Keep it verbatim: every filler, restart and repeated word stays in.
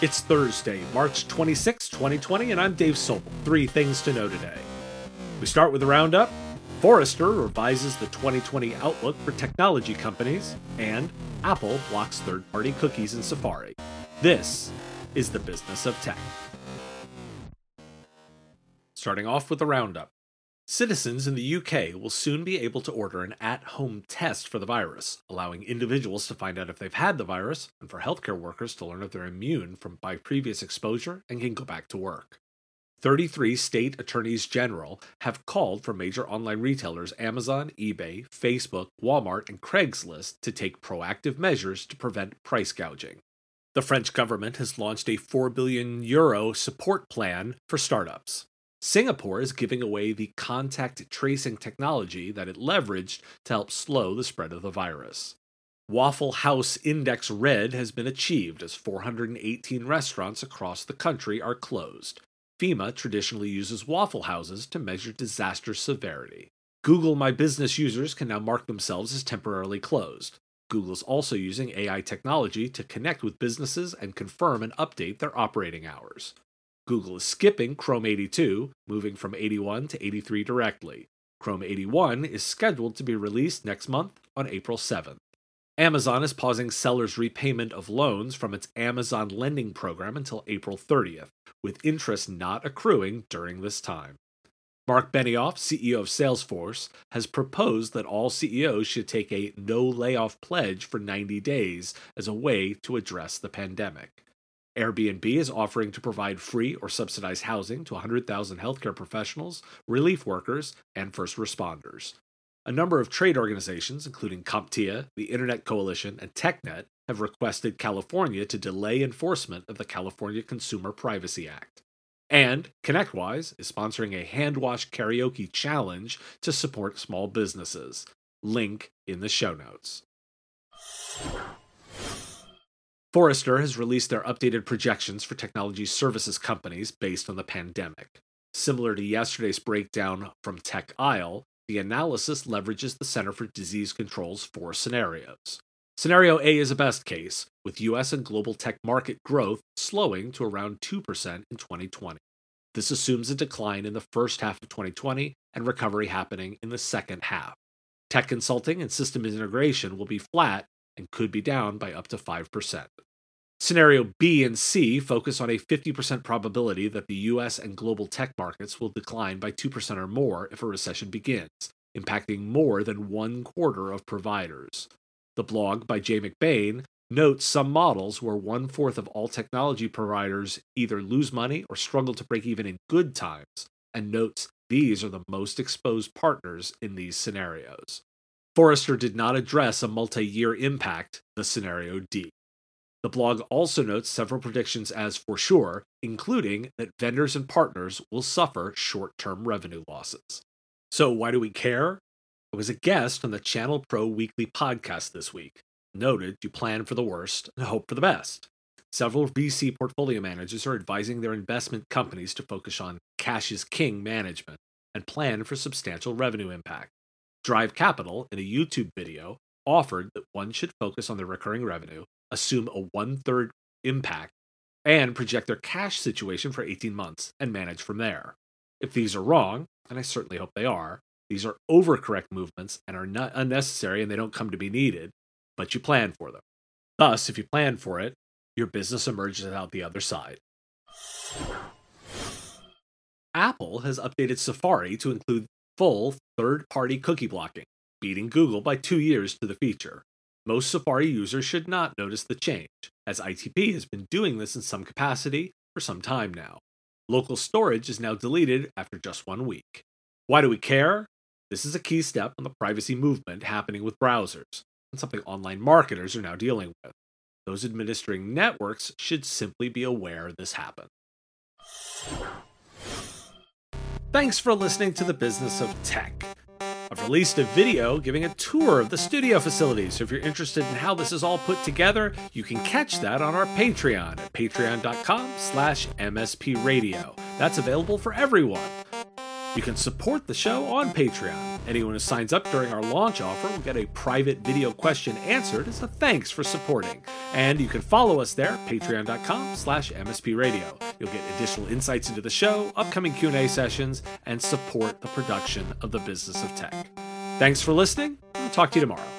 It's Thursday, March twenty-sixth, twenty twenty, and I'm Dave Sobel. Three things to know today. We start with the roundup. Forrester revises the twenty twenty outlook for technology companies, and Apple blocks third-party cookies in Safari. This is the business of tech. Starting off with the roundup. Citizens in the U K will soon be able to order an at-home test for the virus, allowing individuals to find out if they've had the virus, and for healthcare workers to learn if they're immune from by previous exposure and can go back to work. thirty-three state attorneys general have called for major online retailers Amazon, eBay, Facebook, Walmart, and Craigslist to take proactive measures to prevent price gouging. The French government has launched a four billion euro support plan for startups. Singapore is giving away the contact tracing technology that it leveraged to help slow the spread of the virus. Waffle House Index Red has been achieved as four hundred eighteen restaurants across the country are closed. FEMA traditionally uses Waffle Houses to measure disaster severity. Google My Business users can now mark themselves as temporarily closed. Google's also using A I technology to connect with businesses and confirm and update their operating hours. Google is skipping Chrome eighty-two, moving from eighty-one to eighty-three directly. Chrome eighty-one is scheduled to be released next month on April seventh. Amazon is pausing sellers' repayment of loans from its Amazon lending program until April thirtieth, with interest not accruing during this time. Mark Benioff, C E O of Salesforce, has proposed that all C E Os should take a no-layoff pledge for ninety days as a way to address the pandemic. Airbnb is offering to provide free or subsidized housing to one hundred thousand healthcare professionals, relief workers, and first responders. A number of trade organizations, including CompTIA, the Internet Coalition, and TechNet, have requested California to delay enforcement of the California Consumer Privacy Act. And ConnectWise is sponsoring a hand-wash karaoke challenge to support small businesses. Link in the show notes. Forrester has released their updated projections for technology services companies based on the pandemic. Similar to yesterday's breakdown from TechIsle, the analysis leverages the Center for Disease Control's four scenarios. Scenario A is a best case, with U S and global tech market growth slowing to around two percent in twenty twenty. This assumes a decline in the first half of twenty twenty and recovery happening in the second half. Tech consulting and systems integration will be flat and could be down by up to five percent. Scenario B and C focus on a fifty percent probability that the U S and global tech markets will decline by two percent or more if a recession begins, impacting more than one quarter of providers. The blog by Jay McBain notes some models where one-fourth of all technology providers either lose money or struggle to break even in good times, and notes these are the most exposed partners in these scenarios. Forrester did not address a multi-year impact, the scenario D. The blog also notes several predictions as for sure, including that vendors and partners will suffer short-term revenue losses. So why do we care? I was a guest on the Channel Pro Weekly podcast this week. Noted you plan for the worst and hope for the best. Several V C portfolio managers are advising their investment companies to focus on cash is king management and plan for substantial revenue impact. Drive Capital, in a YouTube video, offered that one should focus on their recurring revenue, assume a one-third impact, and project their cash situation for eighteen months and manage from there. If these are wrong, and I certainly hope they are, these are overcorrect movements and are not unnecessary and they don't come to be needed, but you plan for them. Thus, if you plan for it, your business emerges out the other side. Apple has updated Safari to include full third-party cookie blocking, beating Google by two years to the feature. Most Safari users should not notice the change, as I T P has been doing this in some capacity for some time now. Local storage is now deleted after just one week. Why do we care? This is a key step in the privacy movement happening with browsers, and something online marketers are now dealing with. Those administering networks should simply be aware this happened. Thanks for listening to The Business of Tech. I've released a video giving a tour of the studio facilities, so if you're interested in how this is all put together, you can catch that on our Patreon at patreon.com slash mspradio. That's available for everyone. You can support the show on Patreon. Anyone who signs up during our launch offer will get a private video question answered as a thanks for supporting. And you can follow us there, patreon.com slash mspradio. You'll get additional insights into the show, upcoming Q and A sessions, and support the production of the Business of Tech. Thanks for listening. I'll talk to you tomorrow.